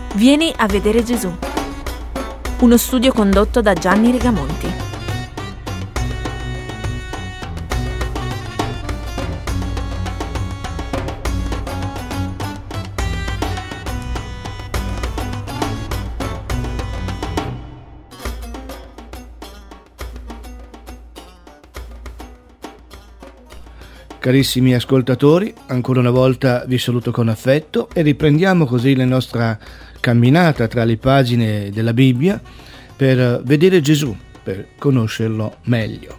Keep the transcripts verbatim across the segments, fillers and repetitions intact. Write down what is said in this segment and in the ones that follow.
Vieni a vedere Gesù. Uno studio condotto da Gianni Rigamonti. Carissimi ascoltatori, ancora una volta vi saluto con affetto e riprendiamo così la nostra camminata tra le pagine della Bibbia per vedere Gesù, per conoscerlo meglio.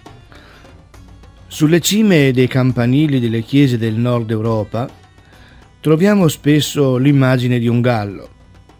Sulle cime dei campanili delle chiese del nord Europa troviamo spesso l'immagine di un gallo.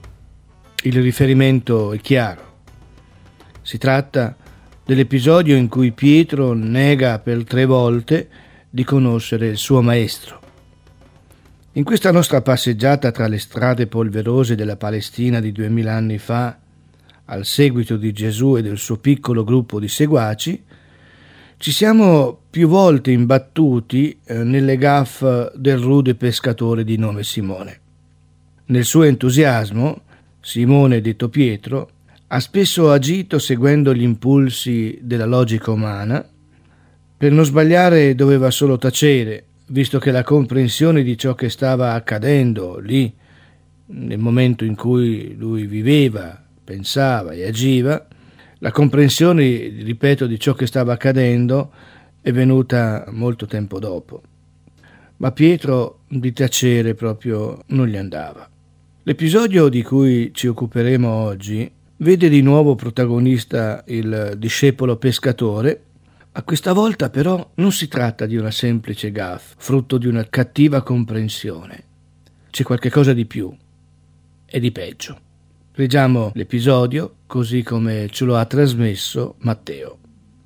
Il riferimento è chiaro. Si tratta dell'episodio in cui Pietro nega per tre volte di conoscere il suo maestro. In questa nostra passeggiata tra le strade polverose della Palestina di duemila anni fa, al seguito di Gesù e del suo piccolo gruppo di seguaci, ci siamo più volte imbattuti eh, nelle gaffe del rude pescatore di nome Simone. Nel suo entusiasmo, Simone, detto Pietro, ha spesso agito seguendo gli impulsi della logica umana. Per non sbagliare doveva solo tacere, visto che la comprensione di ciò che stava accadendo lì, nel momento in cui lui viveva, pensava e agiva, la comprensione, ripeto, di ciò che stava accadendo è venuta molto tempo dopo. Ma Pietro di tacere proprio non gli andava. L'episodio di cui ci occuperemo oggi vede di nuovo protagonista il discepolo pescatore. A questa volta però non si tratta di una semplice gaffe, frutto di una cattiva comprensione. C'è qualche cosa di più e di peggio. Leggiamo l'episodio così come ce lo ha trasmesso Matteo.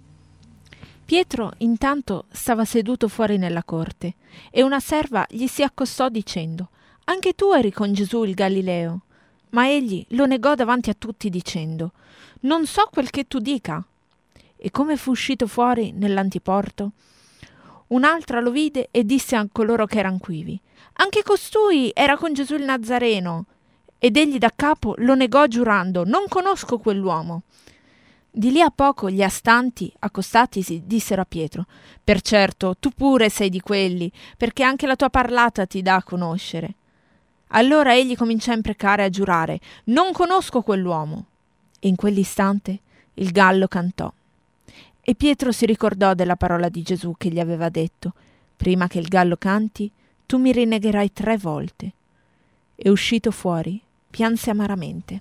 Pietro intanto stava seduto fuori nella corte e una serva gli si accostò dicendo: «Anche tu eri con Gesù il Galileo». Ma egli lo negò davanti a tutti dicendo: «Non so quel che tu dica». E come fu uscito fuori nell'antiporto, un'altra lo vide e disse a coloro che erano quivi: «Anche costui era con Gesù il Nazareno». Ed egli da capo lo negò giurando: «Non conosco quell'uomo». Di lì a poco gli astanti, accostatisi, dissero a Pietro: «Per certo, tu pure sei di quelli, perché anche la tua parlata ti dà a conoscere». Allora egli cominciò a imprecare e a giurare: «Non conosco quell'uomo». E in quell'istante il gallo cantò. E Pietro si ricordò della parola di Gesù che gli aveva detto: «Prima che il gallo canti, tu mi rinnegherai tre volte». E uscito fuori, pianse amaramente.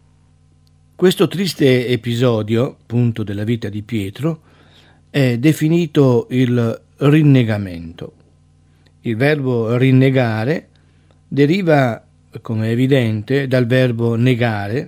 Questo triste episodio, punto della vita di Pietro, è definito il rinnegamento. Il verbo rinnegare deriva, come è evidente, dal verbo negare,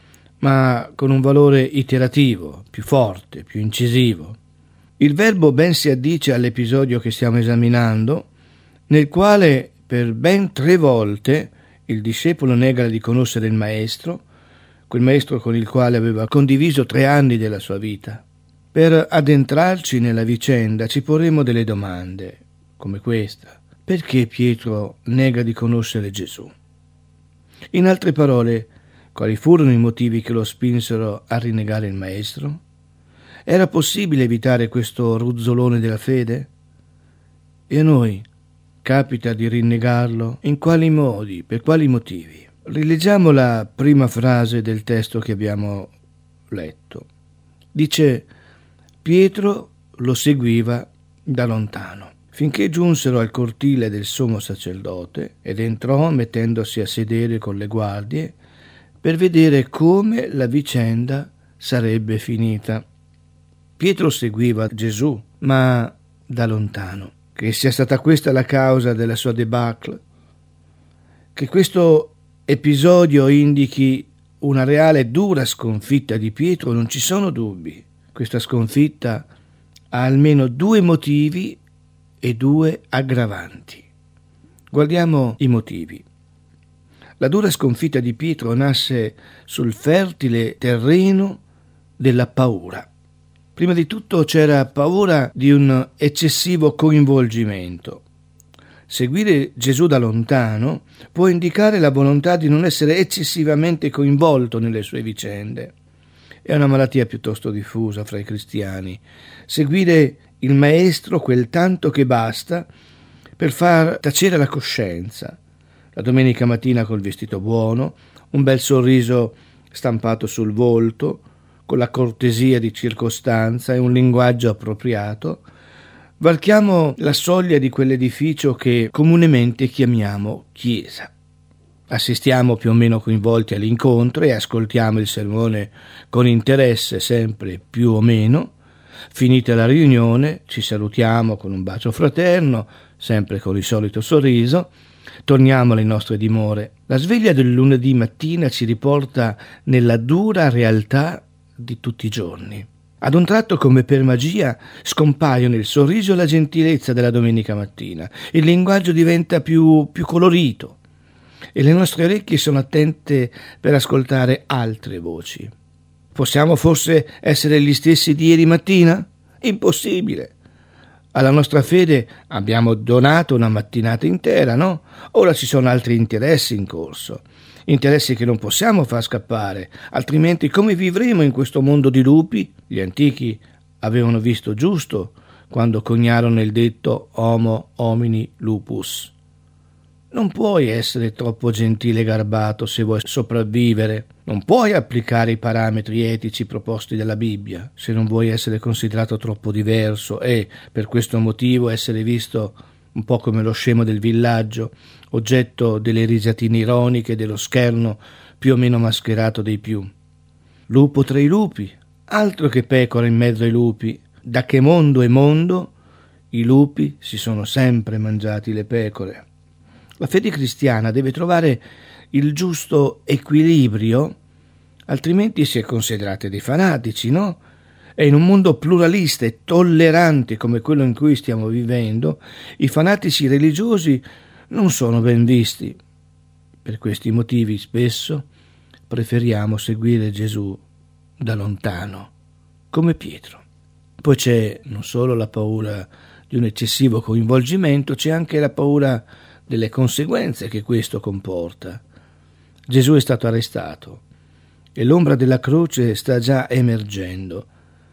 ma con un valore iterativo, più forte, più incisivo. Il verbo ben si addice all'episodio che stiamo esaminando, nel quale per ben tre volte il discepolo nega di conoscere il maestro, quel maestro con il quale aveva condiviso tre anni della sua vita. Per addentrarci nella vicenda ci porremo delle domande, come questa: perché Pietro nega di conoscere Gesù? In altre parole, quali furono i motivi che lo spinsero a rinnegare il maestro? Era possibile evitare questo ruzzolone della fede? E a noi capita di rinnegarlo? In quali modi? Per quali motivi? Rileggiamo la prima frase del testo che abbiamo letto. Dice: Pietro lo seguiva da lontano, finché giunsero al cortile del sommo sacerdote, ed entrò mettendosi a sedere con le guardie per vedere come la vicenda sarebbe finita. Pietro seguiva Gesù, ma da lontano. Che sia stata questa la causa della sua debacle, che questo episodio indichi una reale e dura sconfitta di Pietro, non ci sono dubbi. Questa sconfitta ha almeno due motivi e due aggravanti. Guardiamo i motivi. La dura sconfitta di Pietro nasce sul fertile terreno della paura. Prima di tutto c'era paura di un eccessivo coinvolgimento. Seguire Gesù da lontano può indicare la volontà di non essere eccessivamente coinvolto nelle sue vicende. È una malattia piuttosto diffusa fra i cristiani. Seguire il Maestro quel tanto che basta per far tacere la coscienza. La domenica mattina col vestito buono, un bel sorriso stampato sul volto, con la cortesia di circostanza e un linguaggio appropriato, varchiamo la soglia di quell'edificio che comunemente chiamiamo chiesa. Assistiamo più o meno coinvolti all'incontro e ascoltiamo il sermone con interesse, sempre più o meno. Finita la riunione, ci salutiamo con un bacio fraterno, sempre con il solito sorriso, torniamo alle nostre dimore. La sveglia del lunedì mattina ci riporta nella dura realtà di tutti i giorni. Ad un tratto, come per magia, scompaiono il sorriso e la gentilezza della domenica mattina. Il linguaggio diventa più, più colorito e le nostre orecchie sono attente per ascoltare altre voci. Possiamo forse essere gli stessi di ieri mattina? Impossibile. Alla nostra fede abbiamo donato una mattinata intera, no? Ora ci sono altri interessi in corso. Interessi che non possiamo far scappare, altrimenti come vivremo in questo mondo di lupi? Gli antichi avevano visto giusto quando coniarono il detto homo homini lupus. Non puoi essere troppo gentile e garbato se vuoi sopravvivere. Non puoi applicare i parametri etici proposti dalla Bibbia se non vuoi essere considerato troppo diverso e, per questo motivo, essere visto un po' come lo scemo del villaggio, oggetto delle risatine ironiche dello scherno più o meno mascherato dei più. Lupo tra i lupi, altro che pecora in mezzo ai lupi. Da che mondo è mondo, i lupi si sono sempre mangiati le pecore. La fede cristiana deve trovare il giusto equilibrio, altrimenti si è considerati dei fanatici, no? E in un mondo pluralista e tollerante come quello in cui stiamo vivendo, i fanatici religiosi non sono ben visti. Per questi motivi spesso preferiamo seguire Gesù da lontano, come Pietro. Poi c'è non solo la paura di un eccessivo coinvolgimento, c'è anche la paura delle conseguenze che questo comporta. Gesù è stato arrestato e l'ombra della croce sta già emergendo.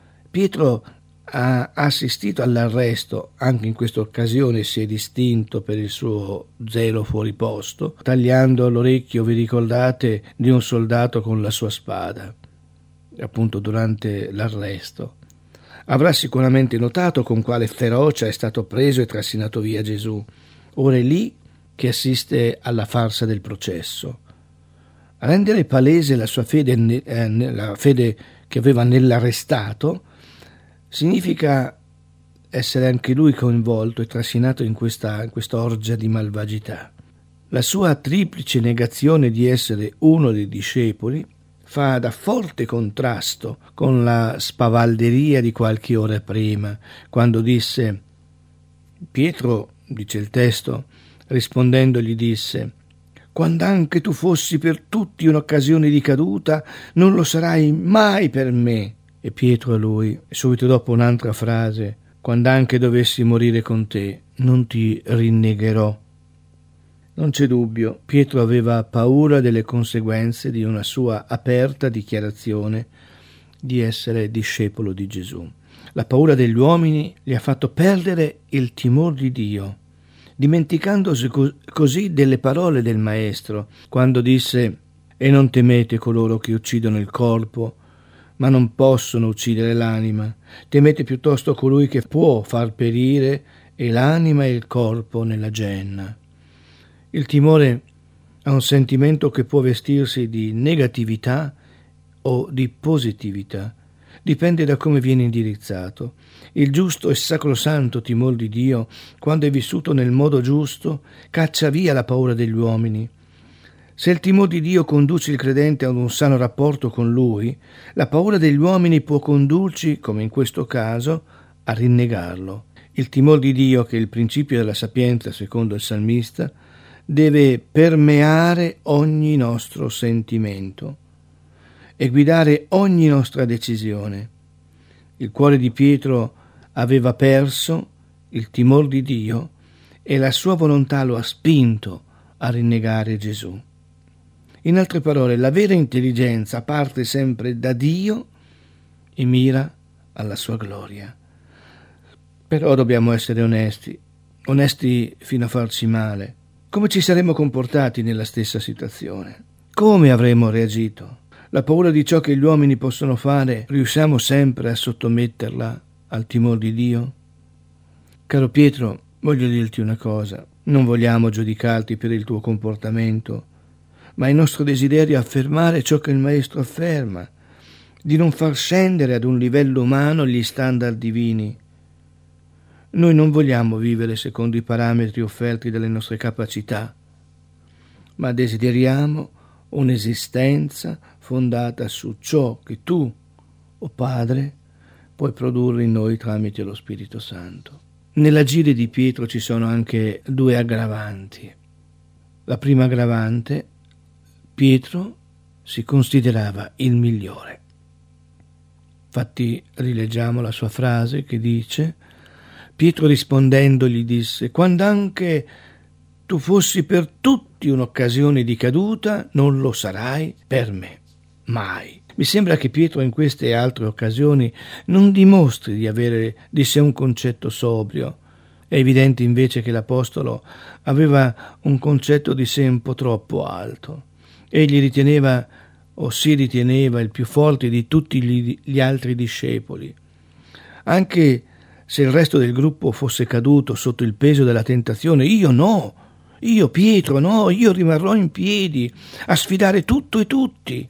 Pietro ha assistito all'arresto, anche in questa occasione si è distinto per il suo zelo fuori posto, tagliando l'orecchio, vi ricordate, di un soldato con la sua spada, appunto durante l'arresto. Avrà sicuramente notato con quale ferocia è stato preso e trascinato via Gesù. Ora è lì che assiste alla farsa del processo. A rendere palese la sua fede, eh, la fede che aveva nell'arrestato, significa essere anche lui coinvolto e trascinato in questa, in questa orgia di malvagità. La sua triplice negazione di essere uno dei discepoli fa da forte contrasto con la spavalderia di qualche ora prima, quando disse, Pietro, dice il testo, rispondendo gli disse, quando anche tu fossi per tutti un'occasione di caduta, non lo sarai mai per me. E Pietro a lui, subito dopo un'altra frase, quando anche dovessi morire con te, non ti rinnegherò. Non c'è dubbio, Pietro aveva paura delle conseguenze di una sua aperta dichiarazione di essere discepolo di Gesù. La paura degli uomini gli ha fatto perdere il timore di Dio, dimenticandosi co- così delle parole del Maestro, quando disse «E non temete coloro che uccidono il corpo, ma non possono uccidere l'anima. Temete piuttosto colui che può far perire e l'anima e il corpo nella genna». Il timore è un sentimento che può vestirsi di negatività o di positività. Dipende da come viene indirizzato. Il giusto e sacrosanto timore di Dio, quando è vissuto nel modo giusto, caccia via la paura degli uomini. Se il timore di Dio conduce il credente ad un sano rapporto con Lui, la paura degli uomini può condurci, come in questo caso, a rinnegarlo. Il timore di Dio, che è il principio della sapienza, secondo il salmista, deve permeare ogni nostro sentimento e guidare ogni nostra decisione. Il cuore di Pietro aveva perso il timore di Dio e la sua volontà lo ha spinto a rinnegare Gesù. In altre parole, la vera intelligenza parte sempre da Dio e mira alla sua gloria. Però dobbiamo essere onesti, onesti fino a farci male. Come ci saremmo comportati nella stessa situazione? Come avremmo reagito? La paura di ciò che gli uomini possono fare, riusciamo sempre a sottometterla al timore di Dio? Caro Pietro, voglio dirti una cosa, non vogliamo giudicarti per il tuo comportamento, ma il nostro desiderio è affermare ciò che il Maestro afferma, di non far scendere ad un livello umano gli standard divini. Noi non vogliamo vivere secondo i parametri offerti dalle nostre capacità, ma desideriamo un'esistenza fondata su ciò che tu, o Padre, puoi produrre in noi tramite lo Spirito Santo. Nell'agire di Pietro ci sono anche due aggravanti. La prima aggravante: Pietro si considerava il migliore. Infatti rileggiamo la sua frase che dice: Pietro rispondendo gli disse: quando anche tu fossi per tutti un'occasione di caduta, non lo sarai per me, mai. Mi sembra che Pietro in queste e altre occasioni non dimostri di avere di sé un concetto sobrio. È evidente invece che l'Apostolo aveva un concetto di sé un po' troppo alto. Egli riteneva o si riteneva il più forte di tutti gli, gli altri discepoli. Anche se il resto del gruppo fosse caduto sotto il peso della tentazione, io no, io Pietro no, io rimarrò in piedi a sfidare tutto e tutti.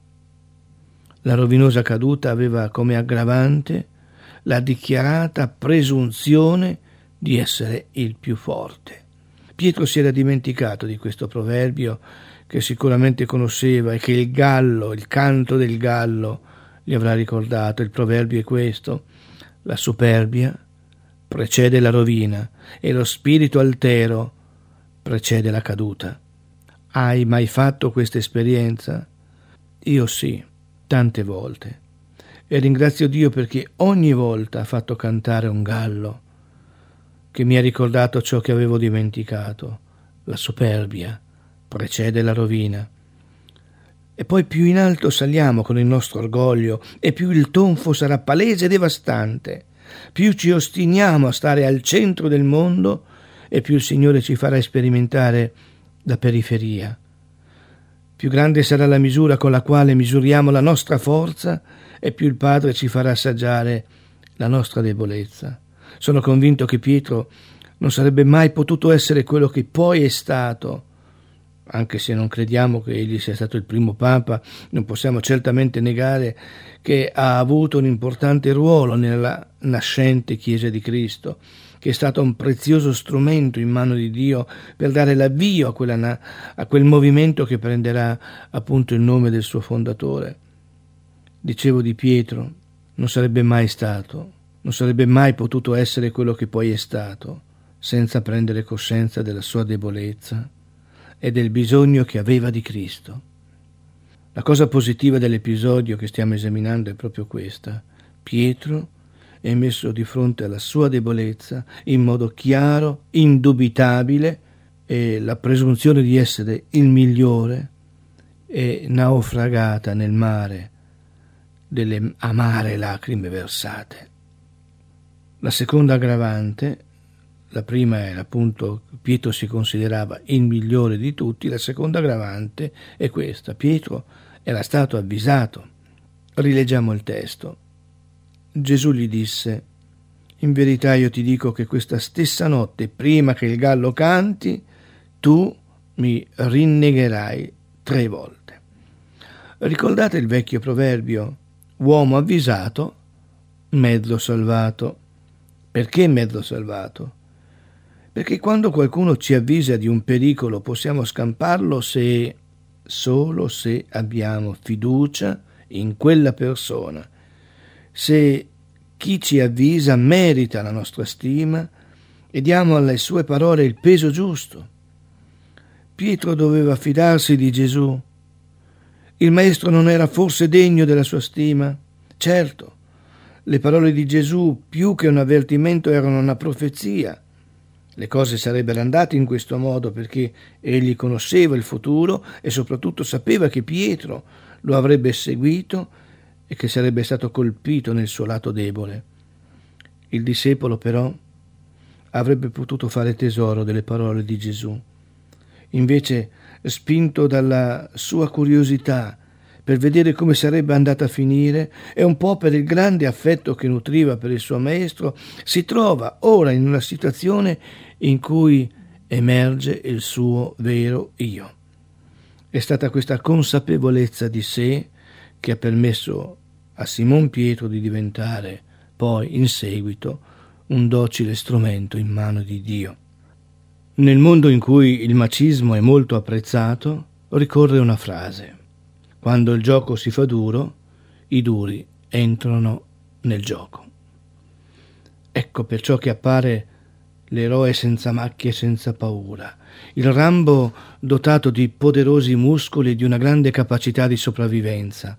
La rovinosa caduta aveva come aggravante la dichiarata presunzione di essere il più forte. Pietro si era dimenticato di questo proverbio che sicuramente conosceva e che il gallo, il canto del gallo, gli avrà ricordato. Il proverbio è questo: la superbia precede la rovina e lo spirito altero precede la caduta. Hai mai fatto questa esperienza? Io sì, tante volte, e ringrazio Dio perché ogni volta ha fatto cantare un gallo che mi ha ricordato ciò che avevo dimenticato: la superbia precede la rovina. E poi più in alto saliamo con il nostro orgoglio e più il tonfo sarà palese e devastante. Più ci ostiniamo a stare al centro del mondo e più il Signore ci farà sperimentare la periferia. Più grande sarà la misura con la quale misuriamo la nostra forza e più il Padre ci farà assaggiare la nostra debolezza. Sono convinto che Pietro non sarebbe mai potuto essere quello che poi è stato. Anche se non crediamo che egli sia stato il primo Papa, non possiamo certamente negare che ha avuto un importante ruolo nella nascente Chiesa di Cristo, che è stato un prezioso strumento in mano di Dio per dare l'avvio a, quella, a quel movimento che prenderà appunto il nome del suo fondatore. Dicevo di Pietro, non sarebbe mai stato, non sarebbe mai potuto essere quello che poi è stato, senza prendere coscienza della sua debolezza e del bisogno che aveva di Cristo. La cosa positiva dell'episodio che stiamo esaminando è proprio questa: Pietro è messo di fronte alla sua debolezza in modo chiaro, indubitabile, e la presunzione di essere il migliore è naufragata nel mare delle amare lacrime versate. La seconda aggravante: la prima è appunto Pietro si considerava il migliore di tutti, la seconda aggravante è questa: Pietro era stato avvisato. Rileggiamo il testo. Gesù gli disse: in verità io ti dico che questa stessa notte, prima che il gallo canti, tu mi rinnegherai tre volte. Ricordate il vecchio proverbio: uomo avvisato, mezzo salvato. Perché mezzo salvato? Perché quando qualcuno ci avvisa di un pericolo possiamo scamparlo se, solo se abbiamo fiducia in quella persona, se chi ci avvisa merita la nostra stima e diamo alle sue parole il peso giusto. Pietro doveva fidarsi di Gesù. Il Maestro non era forse degno della sua stima? Certo, le parole di Gesù, più che un avvertimento, erano una profezia. Le cose sarebbero andate in questo modo perché egli conosceva il futuro e soprattutto sapeva che Pietro lo avrebbe seguito e che sarebbe stato colpito nel suo lato debole. Il discepolo però avrebbe potuto fare tesoro delle parole di Gesù. Invece, spinto dalla sua curiosità per vedere come sarebbe andata a finire e un po' per il grande affetto che nutriva per il suo maestro, si trova ora in una situazione in cui emerge il suo vero io. È stata questa consapevolezza di sé che ha permesso a Simon Pietro di diventare poi in seguito un docile strumento in mano di Dio. Nel mondo in cui il macismo è molto apprezzato, ricorre una frase: quando il gioco si fa duro, i duri entrano nel gioco. Ecco perciò che appare l'eroe senza macchie e senza paura, il Rambo dotato di poderosi muscoli e di una grande capacità di sopravvivenza,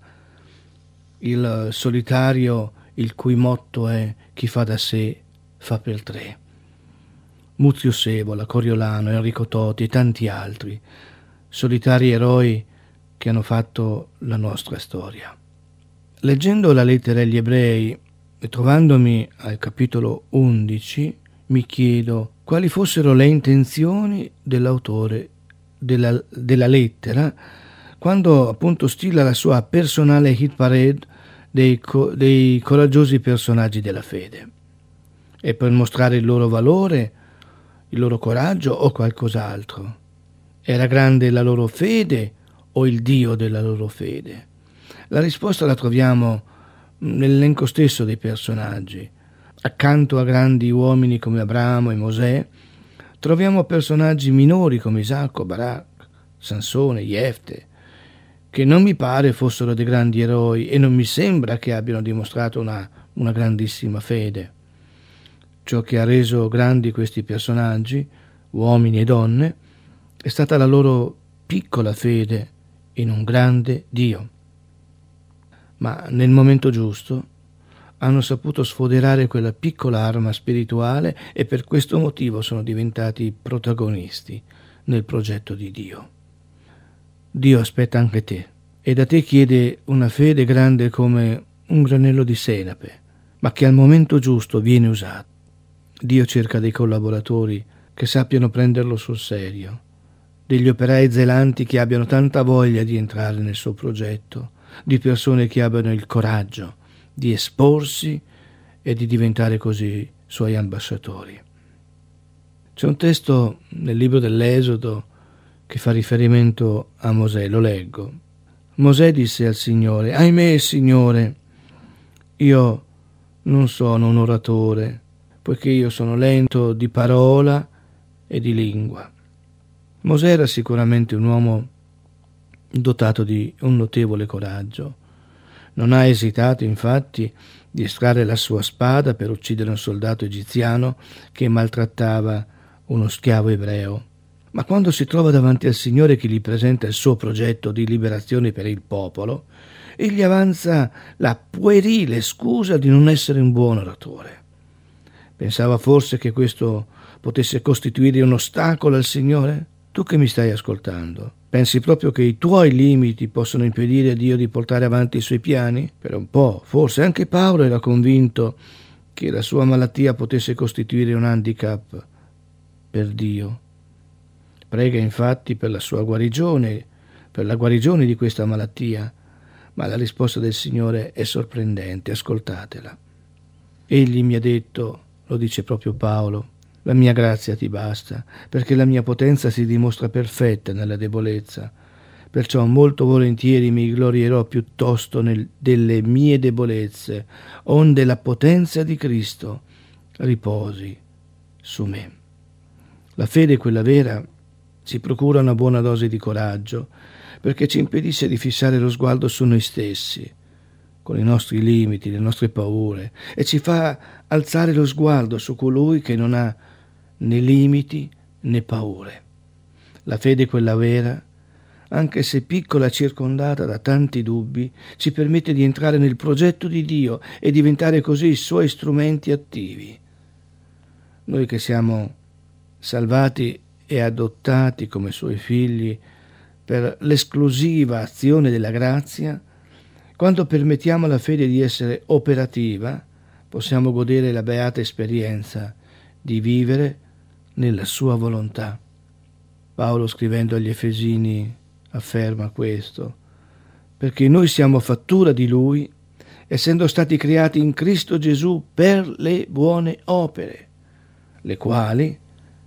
il solitario il cui motto è chi fa da sé fa per tre. Muzio Scevola, Coriolano, Enrico Toti e tanti altri, solitari eroi che hanno fatto la nostra storia. Leggendo la lettera agli Ebrei e trovandomi al capitolo undici, mi chiedo quali fossero le intenzioni dell'autore della, della lettera quando appunto stila la sua personale hit parade dei, dei coraggiosi personaggi della fede. È per mostrare il loro valore, il loro coraggio o qualcos'altro? Era grande la loro fede o il Dio della loro fede? La risposta la troviamo nell'elenco stesso dei personaggi. Accanto a grandi uomini come Abramo e Mosè, troviamo personaggi minori come Isacco, Barak, Sansone, Jefte, che non mi pare fossero dei grandi eroi e non mi sembra che abbiano dimostrato una, una grandissima fede. Ciò che ha reso grandi questi personaggi, uomini e donne, è stata la loro piccola fede in un grande Dio. Ma nel momento giusto hanno saputo sfoderare quella piccola arma spirituale e per questo motivo sono diventati protagonisti nel progetto di Dio. Dio aspetta anche te e da te chiede una fede grande come un granello di senape, ma che al momento giusto viene usata. Dio cerca dei collaboratori che sappiano prenderlo sul serio, degli operai zelanti che abbiano tanta voglia di entrare nel suo progetto, di persone che abbiano il coraggio di esporsi e di diventare così suoi ambasciatori. C'è un testo nel libro dell'Esodo che fa riferimento a Mosè, lo leggo. Mosè disse al Signore: ahimè, Signore, io non sono un oratore, poiché io sono lento di parola e di lingua. Mosè era sicuramente un uomo dotato di un notevole coraggio. Non ha esitato, infatti, di estrarre la sua spada per uccidere un soldato egiziano che maltrattava uno schiavo ebreo. Ma quando si trova davanti al Signore che gli presenta il suo progetto di liberazione per il popolo, egli avanza la puerile scusa di non essere un buon oratore. Pensava forse che questo potesse costituire un ostacolo al Signore? Tu che mi stai ascoltando, pensi proprio che i tuoi limiti possono impedire a Dio di portare avanti i suoi piani? Per un po', forse anche Paolo era convinto che la sua malattia potesse costituire un handicap per Dio. Prega infatti per la sua guarigione, per la guarigione di questa malattia, ma la risposta del Signore è sorprendente, ascoltatela. Egli mi ha detto, lo dice proprio Paolo, la mia grazia ti basta, perché la mia potenza si dimostra perfetta nella debolezza. Perciò molto volentieri mi glorierò piuttosto nel, delle mie debolezze, onde la potenza di Cristo riposi su me. La fede, quella vera, ci procura una buona dose di coraggio, perché ci impedisce di fissare lo sguardo su noi stessi, con i nostri limiti, le nostre paure, e ci fa alzare lo sguardo su colui che non ha né limiti né paure. La fede, quella vera, anche se piccola e circondata da tanti dubbi, ci permette di entrare nel progetto di Dio e diventare così i suoi strumenti attivi. Noi che siamo salvati e adottati come suoi figli per l'esclusiva azione della grazia, quando permettiamo alla fede di essere operativa, possiamo godere la beata esperienza di vivere nella sua volontà. Paolo, scrivendo agli Efesini, afferma questo: perché noi siamo fattura di Lui, essendo stati creati in Cristo Gesù per le buone opere, le quali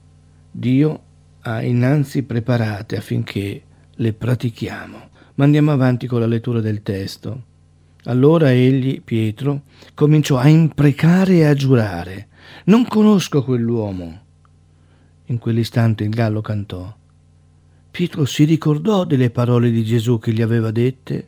Dio ha innanzi preparate affinché le pratichiamo. Ma andiamo avanti con la lettura del testo. Allora egli, Pietro, cominciò a imprecare e a giurare: non conosco quell'uomo. In quell'istante il gallo cantò. Pietro si ricordò delle parole di Gesù che gli aveva dette: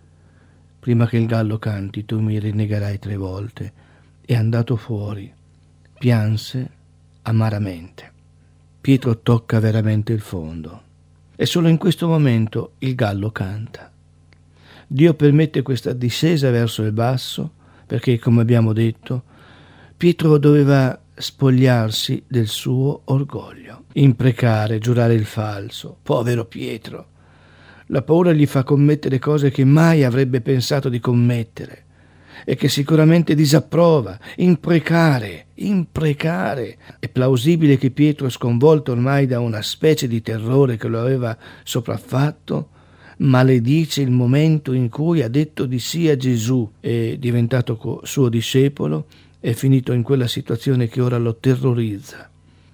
prima che il gallo canti tu mi rinnegherai tre volte. E andato fuori pianse amaramente. Pietro tocca veramente il fondo e solo in questo momento il gallo canta. Dio permette questa discesa verso il basso perché, come abbiamo detto, Pietro doveva spogliarsi del suo orgoglio, imprecare, giurare il falso. Povero Pietro! La paura gli fa commettere cose che mai avrebbe pensato di commettere e che sicuramente disapprova. Imprecare, imprecare. È plausibile che Pietro, sconvolto ormai da una specie di terrore che lo aveva sopraffatto, maledice il momento in cui ha detto di sì a Gesù, è diventato suo discepolo, è finito in quella situazione che ora lo terrorizza.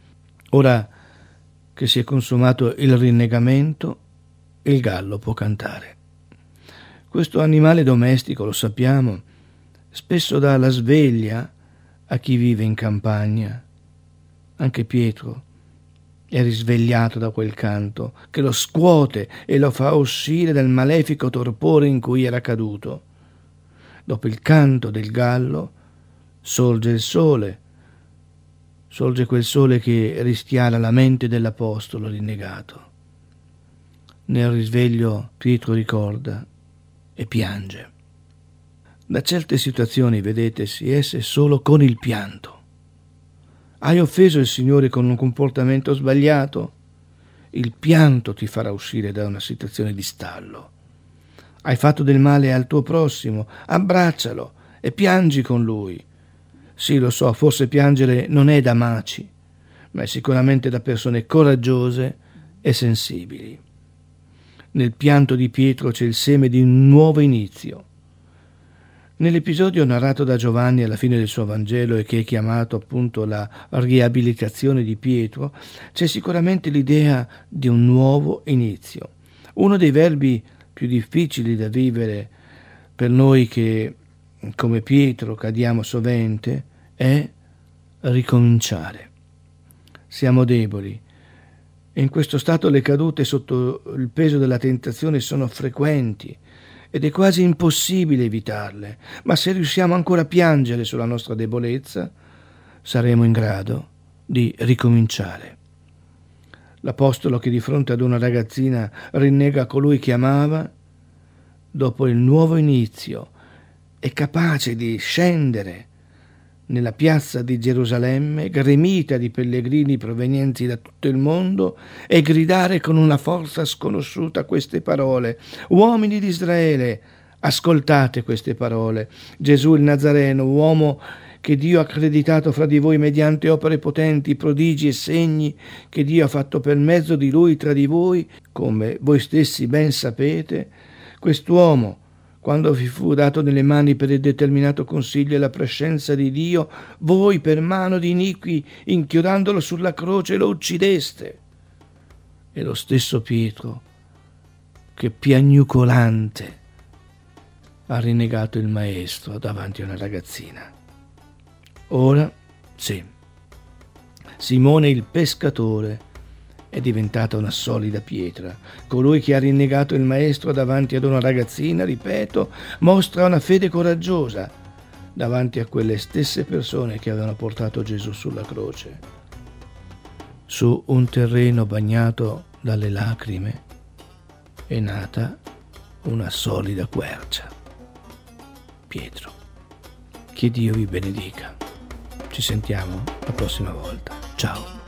Ora che si è consumato il rinnegamento, il gallo può cantare. Questo animale domestico, lo sappiamo, spesso dà la sveglia a chi vive in campagna. Anche Pietro è risvegliato da quel canto che lo scuote e lo fa uscire dal malefico torpore in cui era caduto. Dopo il canto del gallo sorge il sole, sorge quel sole che ristiara la mente dell'apostolo rinnegato. Nel risveglio Pietro ricorda e piange. Da certe situazioni, vedete, si esce solo con il pianto. Hai offeso il Signore con un comportamento sbagliato? Il pianto ti farà uscire da una situazione di stallo. Hai fatto del male al tuo prossimo? Abbraccialo e piangi con lui. Sì, lo so, forse piangere non è da maci, ma è sicuramente da persone coraggiose e sensibili. Nel pianto di Pietro c'è il seme di un nuovo inizio. Nell'episodio narrato da Giovanni alla fine del suo Vangelo e che è chiamato appunto la riabilitazione di Pietro, c'è sicuramente l'idea di un nuovo inizio. Uno dei verbi più difficili da vivere per noi che, come Pietro, cadiamo sovente, è ricominciare. Siamo deboli e in questo stato le cadute sotto il peso della tentazione sono frequenti ed è quasi impossibile evitarle, ma se riusciamo ancora a piangere sulla nostra debolezza, saremo in grado di ricominciare. L'apostolo che di fronte ad una ragazzina rinnega colui che amava, dopo il nuovo inizio è capace di scendere nella piazza di Gerusalemme, gremita di pellegrini provenienti da tutto il mondo, e gridare con una forza sconosciuta queste parole: uomini di Israele, ascoltate queste parole. Gesù il Nazareno, uomo che Dio ha accreditato fra di voi mediante opere potenti, prodigi e segni che Dio ha fatto per mezzo di lui tra di voi, come voi stessi ben sapete, quest'uomo, quando vi fu dato nelle mani per il determinato consiglio e la prescenza di Dio, voi per mano di iniqui, inchiodandolo sulla croce, lo uccideste. E lo stesso Pietro, che piagnucolante ha rinnegato il Maestro davanti a una ragazzina. Ora, sì, Simone il pescatore è diventata una solida pietra. Colui che ha rinnegato il Maestro davanti ad una ragazzina, ripeto, mostra una fede coraggiosa davanti a quelle stesse persone che avevano portato Gesù sulla croce. Su un terreno bagnato dalle lacrime è nata una solida quercia. Pietro. Che Dio vi benedica. Ci sentiamo la prossima volta. Ciao.